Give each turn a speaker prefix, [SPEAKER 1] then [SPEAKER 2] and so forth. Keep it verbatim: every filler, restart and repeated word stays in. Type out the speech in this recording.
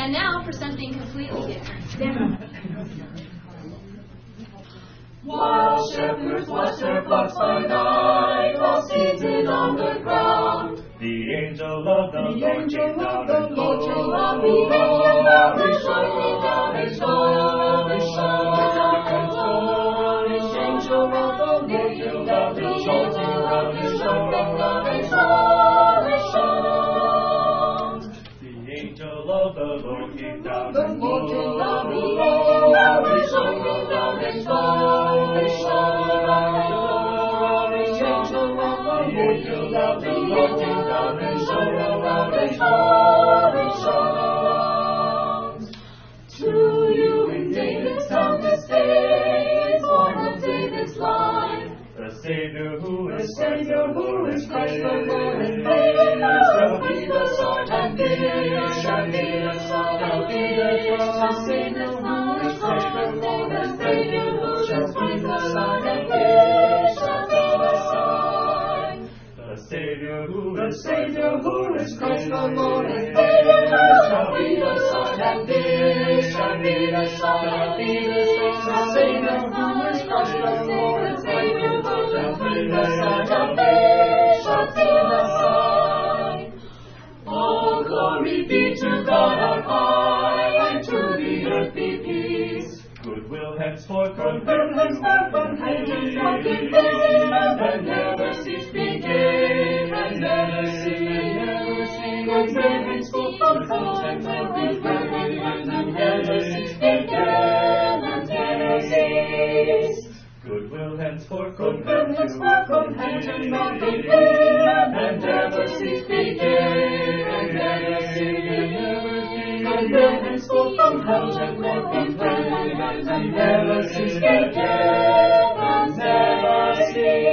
[SPEAKER 1] And now for something completely different.
[SPEAKER 2] While shepherds watch their flocks by night, while seated on the ground,
[SPEAKER 3] the angel of the
[SPEAKER 2] the
[SPEAKER 3] Lord
[SPEAKER 2] angel
[SPEAKER 3] came down
[SPEAKER 2] of the
[SPEAKER 3] and
[SPEAKER 2] Lord came
[SPEAKER 3] flowed.
[SPEAKER 2] down below. He shone down and shone, he shone down and shone. The angel of the Lord came down and shone, down and shone, down and shone, he shone.
[SPEAKER 3] The angel of the Lord came down
[SPEAKER 2] The
[SPEAKER 3] and
[SPEAKER 2] Lord came down
[SPEAKER 3] flowed.
[SPEAKER 2] below. He shone down and shone, he shone down and shone. The angel of the Lord came down, the Lord came down and shone, down and shone, he shone. To you in David's town this day is born of David's line.
[SPEAKER 3] The Savior who
[SPEAKER 2] The
[SPEAKER 3] is
[SPEAKER 2] Savior who is Christ the Lord and Savior shall be the Son, and this shall be the Son, shall be the Son. The Savior who is Christ the Lord and Savior who shall be the Son, and this shall be the Son.
[SPEAKER 3] The Savior who
[SPEAKER 2] The
[SPEAKER 3] is
[SPEAKER 2] Savior who is Christ the Lord and Savior shall be the Son, and this shall be the Son, shall be the Son. The Savior who is Christ the Lord and Savior who shall be the Son, and this shall be the Son. All glory be to God on high, and to the earth be peace.
[SPEAKER 3] goodwill henceforth from
[SPEAKER 2] Goodwill henceforth from henceforth be vain, and never cease be gay, and never cease, and never cease. Goodwill henceforth from henceforth be vain, and never cease be gay, and never cease.
[SPEAKER 3] goodwill henceforth from
[SPEAKER 2] Goodwill henceforth from henceforth be vain, and never cease be gay, and never cease, and never cease. Goodwill henceforth from henceforth be vain, and never cease be gay, and never cease.